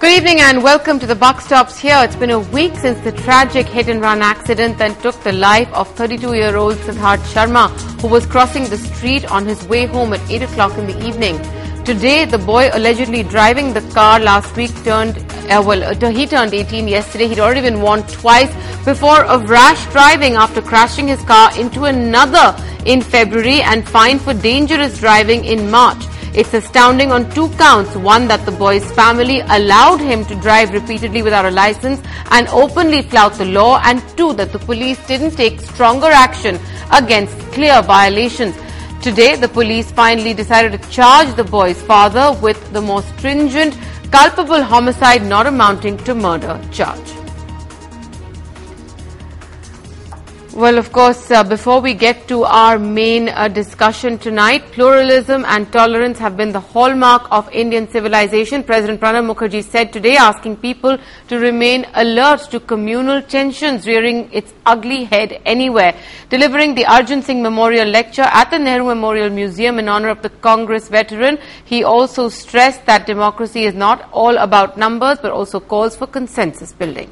Good evening and welcome to the Buck Stops here. It's been a week since the tragic hit-and-run accident that took the life of 32-year-old Siddharth Sharma, who was crossing the street on his way home at 8 o'clock in the evening. Today, the boy allegedly driving the car last week he turned 18 yesterday. He'd already been warned twice before of rash driving after crashing his car into another in February and fined for dangerous driving in March. It's astounding on two counts: one, that the boy's family allowed him to drive repeatedly without a license and openly flout the law, and two, that the police didn't take stronger action against clear violations. Today, the police finally decided to charge the boy's father with the more stringent culpable homicide not amounting to murder charge. Well, of course, before we get to our main discussion tonight, pluralism and tolerance have been the hallmark of Indian civilization. President Pranab Mukherjee said today, asking people to remain alert to communal tensions rearing its ugly head anywhere. Delivering the Arjun Singh Memorial Lecture at the Nehru Memorial Museum in honor of the Congress veteran, he also stressed that democracy is not all about numbers but also calls for consensus building.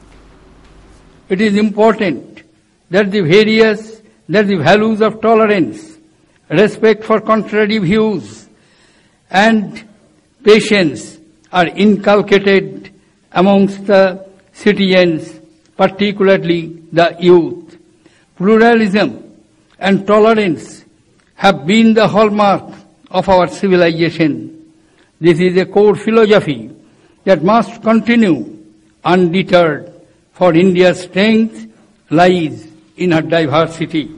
It is important that the values of tolerance, respect for contrary views, and patience are inculcated amongst the citizens, particularly the youth. Pluralism and tolerance have been the hallmark of our civilization. This is a core philosophy that must continue undeterred, for India's strength lies in her diversity.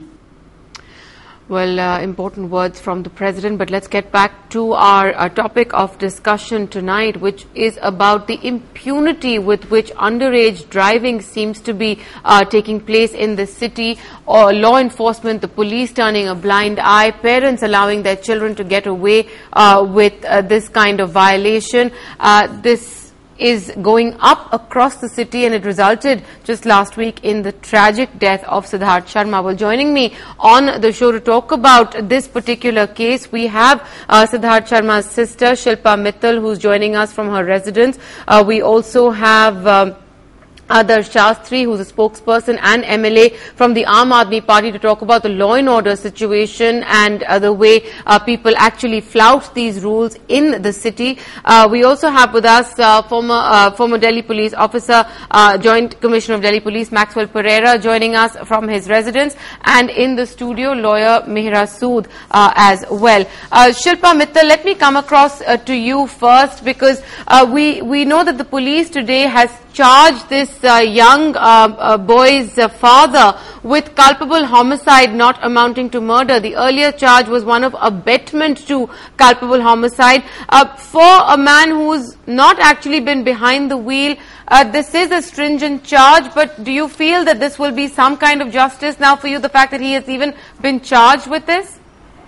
Well, important words from the President, but let's get back to our topic of discussion tonight, which is about the impunity with which underage driving seems to be taking place in the city. Law enforcement, the police turning a blind eye, parents allowing their children to get away with this kind of violation. This is going up across the city, and it resulted just last week in the tragic death of Siddharth Sharma. Well, joining me on the show to talk about this particular case, we have Siddharth Sharma's sister, Shilpa Mittal, who's joining us from her residence. We also have Adarsh Shastri, who's a spokesperson and MLA from the Aam Aadmi Party, to talk about the law and order situation and the way people actually flout these rules in the city. We also have with us former Delhi Police Officer, Joint Commissioner of Delhi Police, Maxwell Pereira, joining us from his residence, and in the studio, lawyer Mihra Sood as well. Shilpa Mittal, let me come across to you first, because we know that the police today has charged this young boy's father with culpable homicide not amounting to murder. The earlier charge was one of abetment to culpable homicide. For a man who's not actually been behind the wheel, this is a stringent charge, but do you feel that this will be some kind of justice now for you, the fact that he has even been charged with this?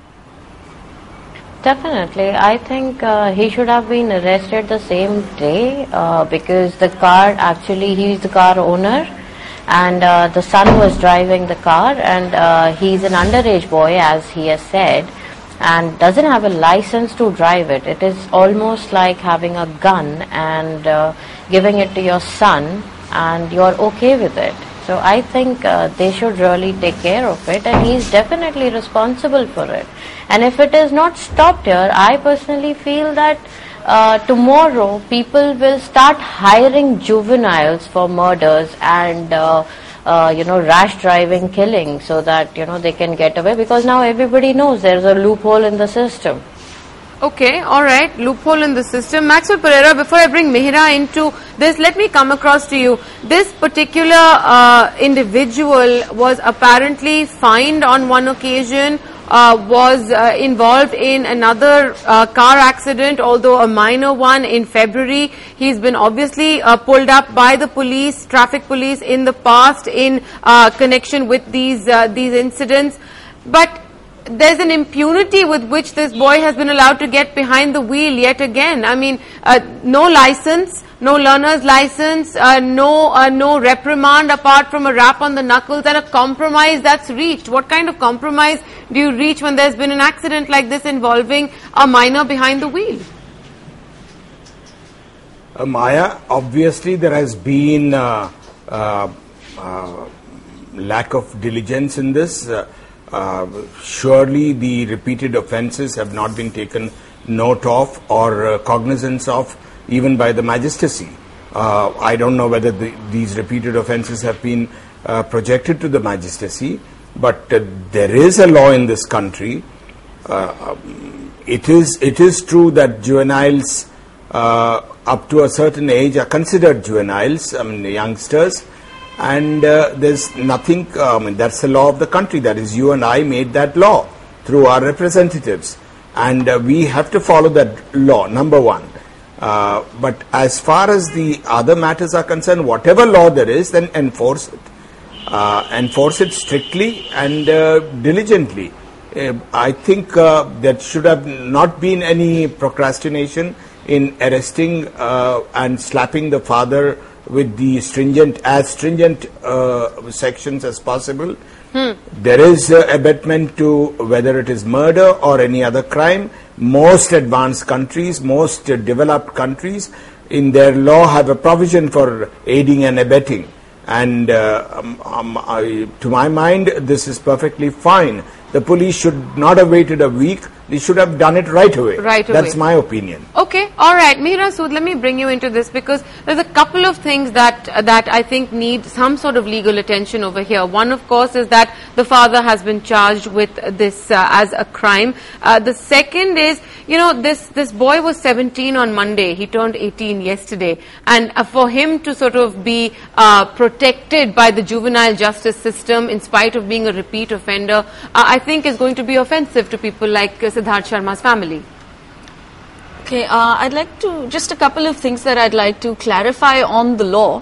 Definitely. I think he should have been arrested the same day because the car, actually he's the car owner, and the son was driving the car, and he's an underage boy, as he has said, and doesn't have a license to drive it. It is almost like having a gun and giving it to your son, and you're okay with it. So I think they should really take care of it, and he's definitely responsible for it. And if it is not stopped here, I personally feel that tomorrow people will start hiring juveniles for murders and rash driving, killing, so that they can get away, because now everybody knows there's a loophole in the system. Okay, all right, loophole in the system. Maxwell Pereira, before I bring Mihra into this, let me come across to you. This particular individual was apparently fined on one occasion, was involved in another car accident, although a minor one, in February. He's been obviously pulled up by the police, traffic police, in the past in connection with these incidents. But there's an impunity with which this boy has been allowed to get behind the wheel yet again. I mean, no license, no learner's license, no reprimand apart from a rap on the knuckles, and a compromise that's reached. What kind of compromise do you reach when there's been an accident like this involving a minor behind the wheel? Maya, obviously there has been lack of diligence in this. Surely the repeated offences have not been taken note of or cognizance of even by the magistracy. I don't know whether these repeated offences have been projected to the magistracy, but there is a law in this country. It is true that juveniles up to a certain age are considered juveniles, youngsters, and there's nothing, that's the law of the country. That is, you and I made that law through our representatives, and we have to follow that law, number one. But as far as the other matters are concerned, whatever law there is, then enforce it. Enforce it strictly and diligently. I think there should have not been any procrastination in arresting and slapping the father with the stringent sections as possible. There is abatement to whether it is murder or any other crime. Most advanced countries, most developed countries in their law have a provision for aiding and abetting. And to my mind, this is perfectly fine. The police should not have waited a week. They should have done it right away. That's my opinion. Okay, all right. Mihra Sood, let me bring you into this because there's a couple of things that I think need some sort of legal attention over here. One, of course, is that the father has been charged with this as a crime. The second is, this boy was 17 on Monday. He turned 18 yesterday. And for him to sort of be protected by the juvenile justice system in spite of being a repeat offender, I think is going to be offensive to people like Siddharth Sharma's family. Okay, I'd like to, just a couple of things that I'd like to clarify on the law.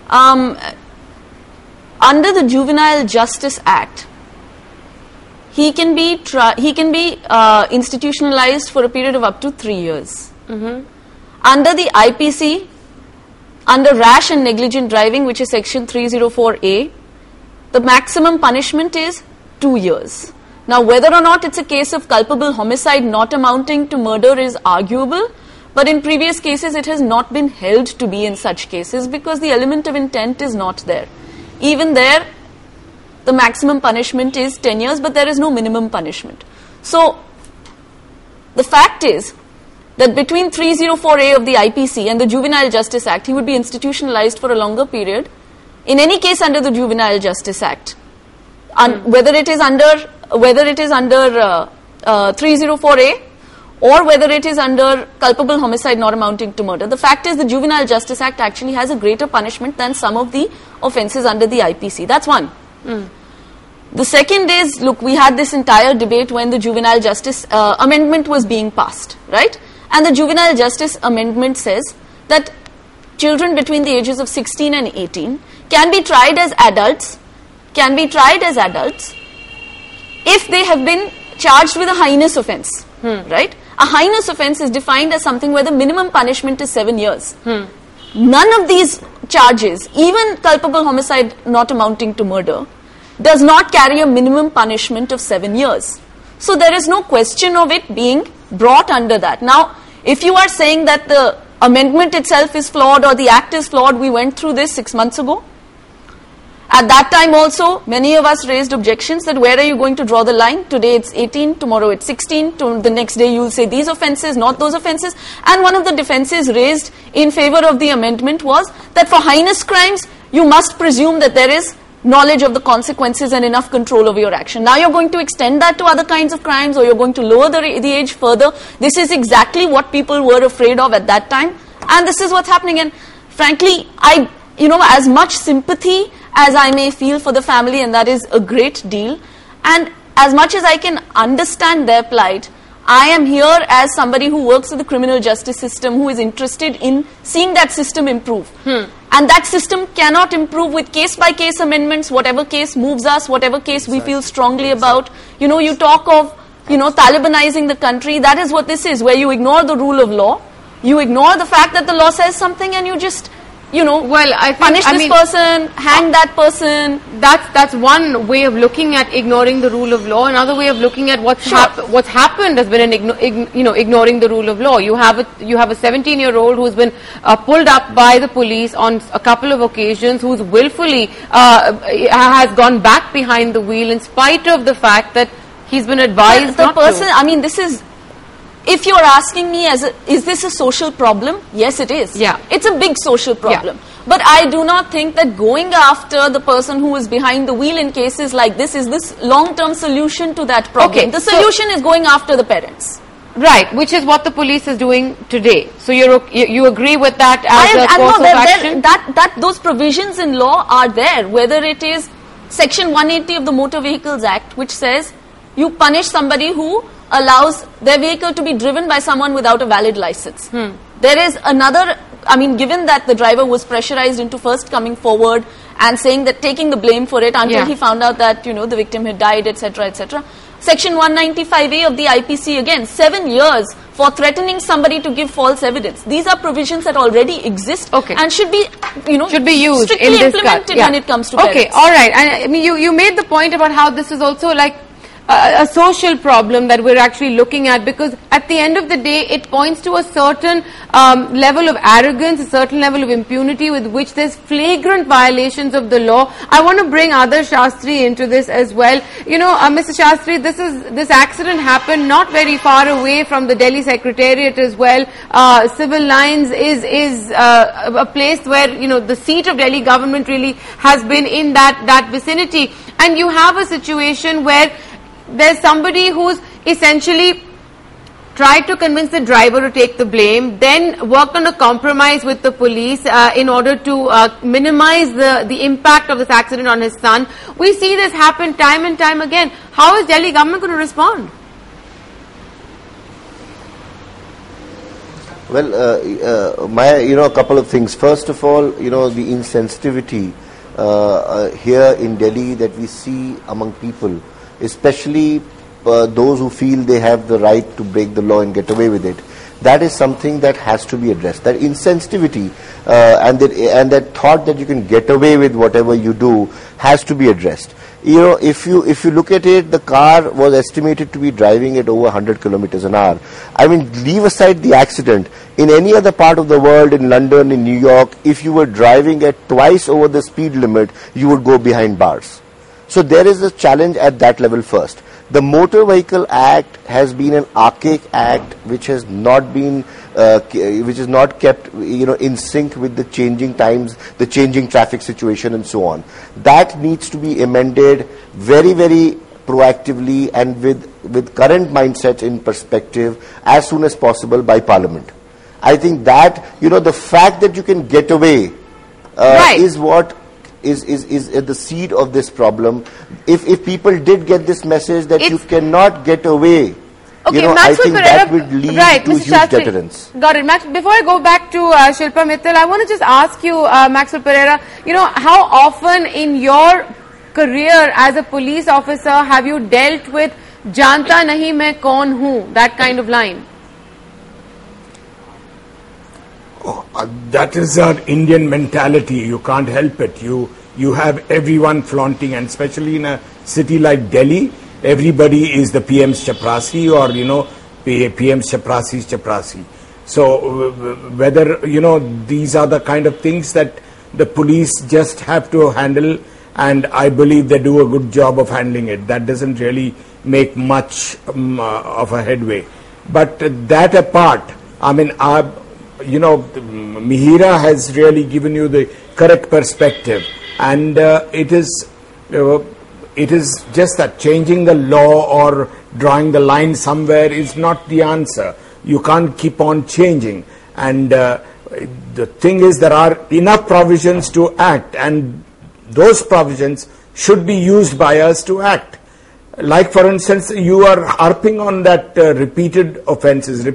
Under the Juvenile Justice Act, he can be institutionalized for a period of up to 3 years. Under the IPC, under rash and negligent driving, which is section 304A, the maximum punishment is 2 years. Now, whether or not it's a case of culpable homicide not amounting to murder is arguable, but in previous cases it has not been held to be in such cases because the element of intent is not there. Even there, the maximum punishment is 10 years, but there is no minimum punishment. So, the fact is that between 304A of the IPC and the Juvenile Justice Act, he would be institutionalized for a longer period. In any case under the Juvenile Justice Act, whether it is under 304A or whether it is under culpable homicide not amounting to murder. The fact is the Juvenile Justice Act actually has a greater punishment than some of the offences under the IPC. That's one. The second is, look, we had this entire debate when the Juvenile Justice Amendment was being passed, right? And the Juvenile Justice Amendment says that children between the ages of 16 and 18 can be tried as adults if they have been charged with a heinous offence, right? A heinous offence is defined as something where the minimum punishment is 7 years. None of these charges, even culpable homicide not amounting to murder, does not carry a minimum punishment of 7 years. So there is no question of it being brought under that. Now, if you are saying that the amendment itself is flawed or the act is flawed, we went through this 6 months ago. At that time also, many of us raised objections that where are you going to draw the line? Today it's 18, tomorrow it's 16, the next day you'll say these offences, not those offences. And one of the defences raised in favour of the amendment was that for heinous crimes, you must presume that there is knowledge of the consequences and enough control over your action. Now you're going to extend that to other kinds of crimes or you're going to lower the age further. This is exactly what people were afraid of at that time. And this is what's happening. And frankly, as much sympathy as I may feel for the family, and that is a great deal, and as much as I can understand their plight, I am here as somebody who works in the criminal justice system, who is interested in seeing that system improve. And that system cannot improve with case-by-case amendments, whatever case moves us, whatever case we feel strongly about. You talk of, Talibanizing the country. That is what this is, where you ignore the rule of law, you ignore the fact that the law says something, and you just punish this person, hang that person. That's one way of looking at ignoring the rule of law. Another way of looking at what's happened has been ignoring the rule of law. You have a 17-year-old who's been pulled up by the police on a couple of occasions, who's willfully has gone back behind the wheel in spite of the fact that he's been advised not to. I mean, this is. If you're asking me, is this a social problem? Yes, it is. Yeah. It's a big social problem. Yeah. But I do not think that going after the person who is behind the wheel in cases like this is this long-term solution to that problem. Okay, the solution is going after the parents. Right, which is what the police is doing today. So you agree with that as a course of action? Those provisions in law are there, whether it is Section 180 of the Motor Vehicles Act, which says you punish somebody who allows their vehicle to be driven by someone without a valid license. There is another, given that the driver was pressurized into first coming forward and saying that taking the blame for it until he found out that, the victim had died, etc., etc. Section 195A of the IPC, again, 7 years for threatening somebody to give false evidence. These are provisions that already exist and should be, should be used strictly implemented when it comes to parents. Okay, all right. And you made the point about how this is also like a social problem that we're actually looking at, because at the end of the day it points to a certain level of arrogance, a certain level of impunity with which there's flagrant violations of the law. I want to bring Adarsh Shastri into this as well. Mr. Shastri, this accident happened not very far away from the Delhi Secretariat as well. Civil Lines is a place where the seat of Delhi government really has been in that vicinity, and you have a situation where there's somebody who's essentially tried to convince the driver to take the blame, then worked on a compromise with the police in order to minimize the impact of this accident on his son. We see this happen time and time again. How is Delhi government going to respond? Well, a couple of things. First of all, the insensitivity here in Delhi that we see among people, especially those who feel they have the right to break the law and get away with it. That is something that has to be addressed. That insensitivity and that thought that you can get away with whatever you do has to be addressed. If you look at it, the car was estimated to be driving at over 100 kilometers an hour. Leave aside the accident. In any other part of the world, in London, in New York, if you were driving at twice over the speed limit, you would go behind bars. So there is a challenge at that level first. The Motor Vehicle Act has been an archaic act which has not been, which is not kept, in sync with the changing times, the changing traffic situation, and so on. That needs to be amended very, very proactively and with current mindsets in perspective as soon as possible by Parliament. I think that the fact that you can get away is what is at the seed of this problem. If people did get this message that you cannot get away, I think that would lead to huge deterrence. Got it. Max, before I go back to Shilpa Mittal, I want to just ask you, Maxwell Pereira, how often in your career as a police officer have you dealt with "Janta nahi main kaun hu," that kind of line? That is our Indian mentality. You can't help it. You have everyone flaunting, and especially in a city like Delhi, everybody is the PM's chaprasi, or PM's chaprasi's chaprasi. So whether these are the kind of things that the police just have to handle, and I believe they do a good job of handling it. That doesn't really make much of a headway. But that apart, Mihira has really given you the correct perspective, and it is just that changing the law or drawing the line somewhere is not the answer. You can't keep on changing, and the thing is, there are enough provisions to act, and those provisions should be used by us to act. Like, for instance, you are harping on that repeated offences,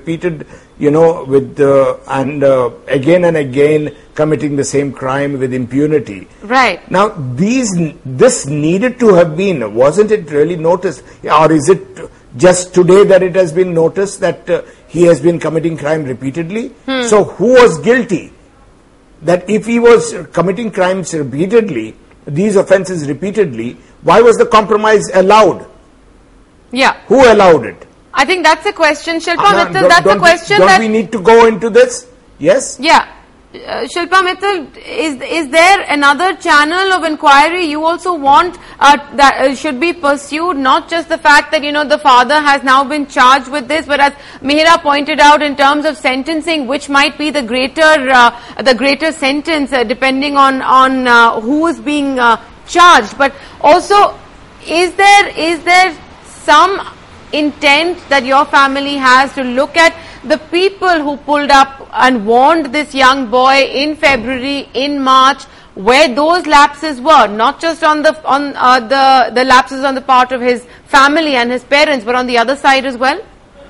and again and again committing the same crime with impunity. Right. Now, this needed to have been, wasn't it really noticed? Or is it just today that it has been noticed that he has been committing crime repeatedly? So, who was guilty? that if he was committing crimes repeatedly, these offences repeatedly, why was the compromise allowed? Yeah. Who allowed it? I think that's a question, Shilpa Mittal. That's a question don't we need to go into this? Yes? Yeah. Shilpa Mittal, is there another channel of inquiry you also want that should be pursued? Not just the fact that, the father has now been charged with this, but as Mihira pointed out, in terms of sentencing, which might be the greater sentence depending on who is being charged. But also, is there some intent that your family has to look at the people who pulled up and warned this young boy in February, in March, where those lapses were, not just on the lapses on the part of his family and his parents, but on the other side as well?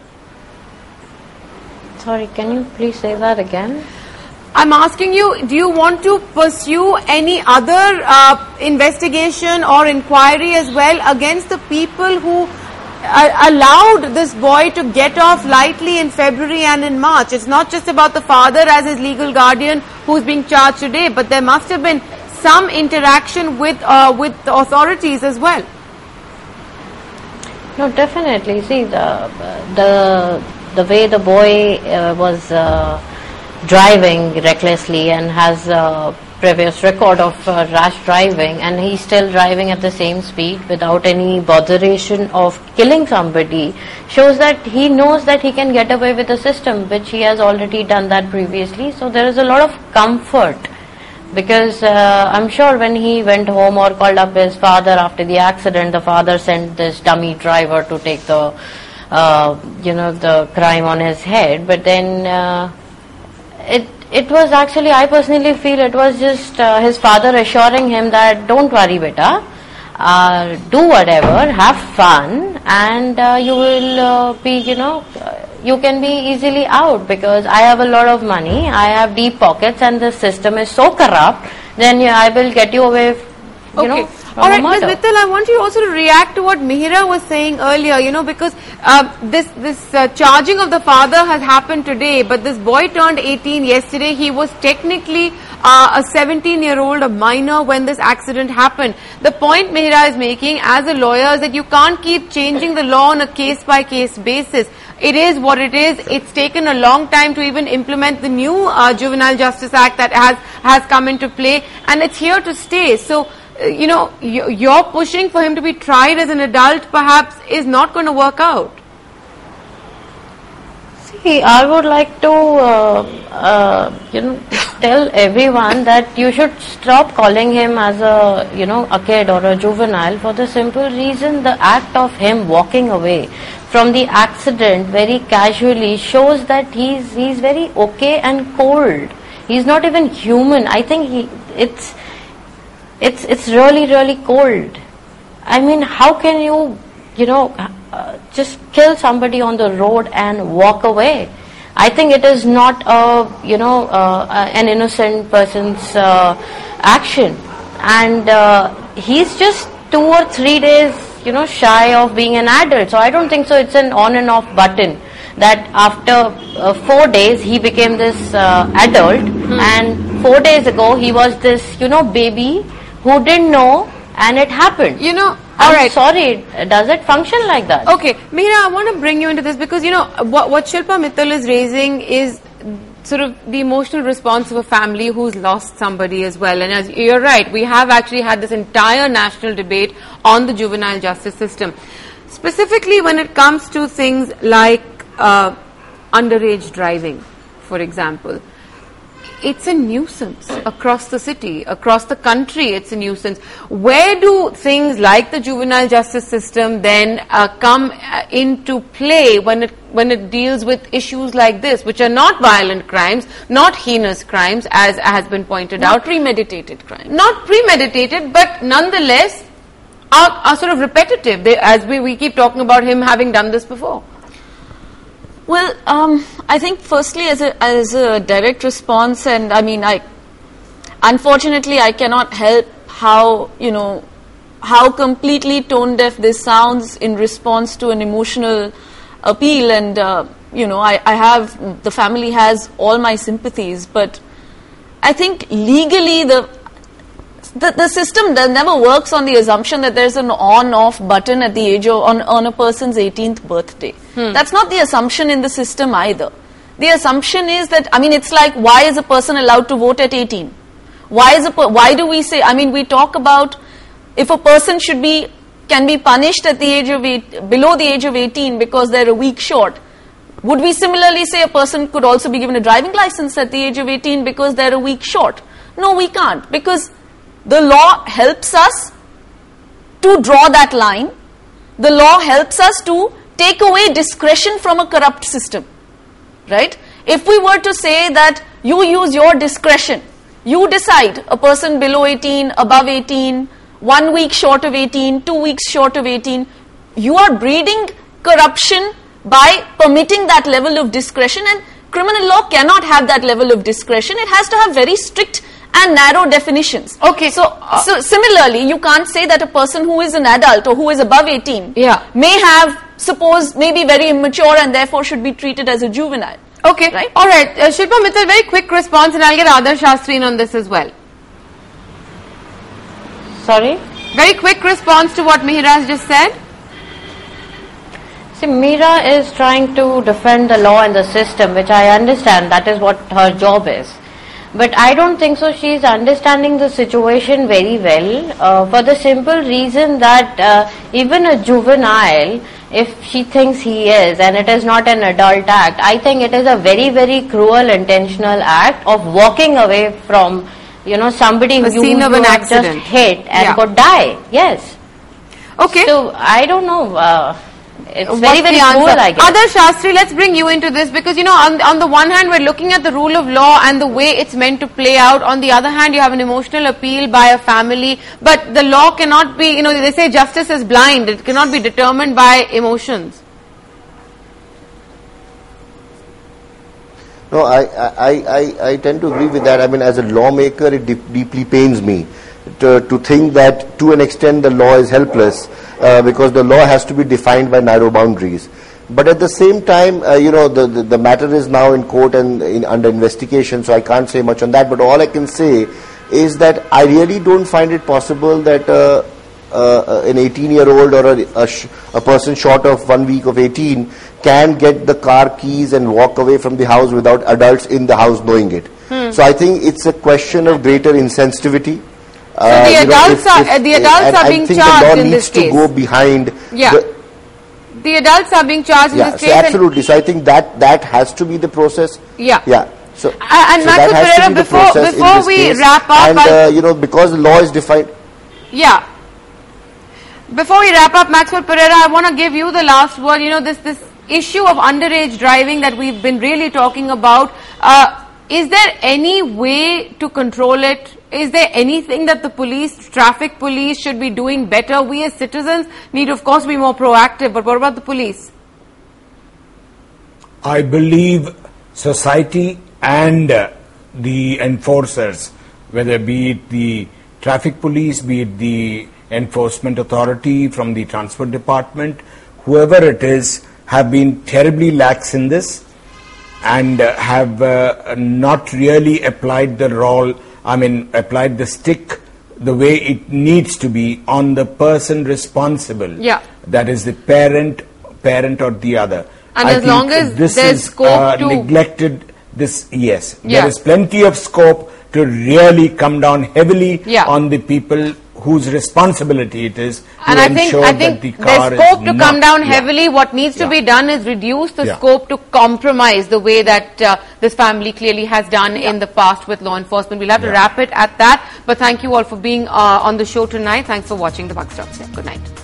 Sorry, can you please say that again? I'm asking you, do you want to pursue any other investigation or inquiry as well against the people who allowed this boy to get off lightly in February and in March? It's not just about the father as his legal guardian who's being charged today, but there must have been some interaction with the authorities as well. No, definitely. See, the way the boy was driving recklessly and has previous record of rash driving, and he's still driving at the same speed without any botheration of killing somebody, shows that he knows that he can get away with the system, which he has already done that previously. So there is a lot of comfort, because I'm sure when he went home or called up his father after the accident, the father sent this dummy driver to take the the crime on his head. But then it was actually, I personally feel it was just his father assuring him that don't worry beta, do whatever, have fun, and you will be, you can be easily out, because I have a lot of money, I have deep pockets, and the system is so corrupt, then I will get you away, from all right, a murder. Ms. Mittal, I want you also to react to what Mihira was saying earlier, because this charging of the father has happened today, but this boy turned 18 yesterday. He was technically a 17-year-old, a minor, when this accident happened. The point Mihira is making as a lawyer is that you can't keep changing the law on a case-by-case basis. It is what it is. It's taken a long time to even implement the new Juvenile Justice Act that has come into play, and it's here to stay. So, you're pushing for him to be tried as an adult perhaps is not going to work out. See, I would like to, tell everyone that you should stop calling him as a kid or a juvenile, for the simple reason the act of him walking away from the accident very casually shows that he's very okay and cold. He's not even human. I think it's really, really cold. I mean, how can you, just kill somebody on the road and walk away? I think it is not an innocent person's action. And he's just 2 or 3 days, shy of being an adult. So I don't think so it's an on and off button that after 4 days he became this adult, and 4 days ago he was this, baby who didn't know, and it happened. All right. Sorry, does it function like that? Okay, Mihira, I want to bring you into this because, what Shilpa Mittal is raising is sort of the emotional response of a family who's lost somebody as well. And as you're right, we have actually had this entire national debate on the juvenile justice system. Specifically when it comes to things like underage driving, for example. It's a nuisance across the city, across the country. It's a nuisance. Where do things like the juvenile justice system then come into play when it deals with issues like this, which are not violent crimes, not heinous crimes, as has been pointed out, not premeditated crimes, not premeditated, but nonetheless are sort of repetitive. As we keep talking about him having done this before. Well, I think firstly as a direct response, and I mean, unfortunately I cannot help how completely tone deaf this sounds in response to an emotional appeal, and the family has all my sympathies, but I think legally the system never works on the assumption that there's an on-off button at the age of on a person's 18th birthday. That's not the assumption in the system either. The assumption is that, I mean, it's like, why is a person allowed to vote at 18? Why do we say, I mean, we talk about if a person can be punished at the age of below the age of 18 because they're a week short. Would we similarly say a person could also be given a driving license at the age of 18 because they're a week short? No, we can't, because the law helps us to draw that line. The law helps us to take away discretion from a corrupt system, right? If we were to say that you use your discretion, you decide a person below 18, above 18, 1 week short of 18, 2 weeks short of 18, you are breeding corruption by permitting that level of discretion, and criminal law cannot have that level of discretion. It has to have very strict and narrow definitions. Okay. So similarly, you can't say that a person who is an adult or who is above 18 may have, may be very immature and therefore should be treated as a juvenile. Okay. Right? All right. Shilpa Mittal, very quick response, and I'll get Adarsh Shastri in on this as well. Sorry? Very quick response to what Mihira has just said. See, Meera is trying to defend the law and the system, which I understand, that is what her job is. But I don't think so she is understanding the situation very well, for the simple reason that even a juvenile, if she thinks he is, and it is not an adult act, I think it is a very, very cruel intentional act of walking away from, somebody who you have just hit and could die. Yes. Okay. So, I don't know. It's very, very cruel, I guess. Adarsh Shastri, let's bring you into this, because, on the one hand, we're looking at the rule of law and the way it's meant to play out. On the other hand, you have an emotional appeal by a family. But the law cannot be, they say justice is blind. It cannot be determined by emotions. No, I tend to agree with that. I mean, as a lawmaker, it deeply pains me to think that to an extent the law is helpless, because the law has to be defined by narrow boundaries. But at the same time, the matter is now in court and under investigation, so I can't say much on that. But all I can say is that I really don't find it possible that an 18-year-old or a person short of 1 week of 18 can get the car keys and walk away from the house without adults in the house knowing it. So I think it's a question of greater insensitivity. So the adults are being charged in this case. I think the law needs to go behind. The adults are being charged in this case. Absolutely. So I think that has to be the process. Yeah. So and Maxwell Perera, before we wrap up, and because the law is defined. Yeah. Before we wrap up, Maxwell Perera, I want to give you the last word. This issue of underage driving that we've been really talking about. Is there any way to control it? Is there anything that the traffic police should be doing better? We as citizens need, of course, be more proactive, but what about the police? I believe society and the enforcers, whether be it the traffic police, be it the enforcement authority from the transport department, whoever it is, have been terribly lax in this and have not really applied the role, applied the stick the way it needs to be on the person responsible. That is the parent or the other. And as long as there's scope to neglected this, there is plenty of scope to really come down heavily on the people whose responsibility it is to ensure that the car there's scope to come down heavily. What needs to be done is reduce the scope to compromise the way that this family clearly has done in the past with law enforcement. We'll have to wrap it at that. But thank you all for being on the show tonight. Thanks for watching the Buck Stops. Good night.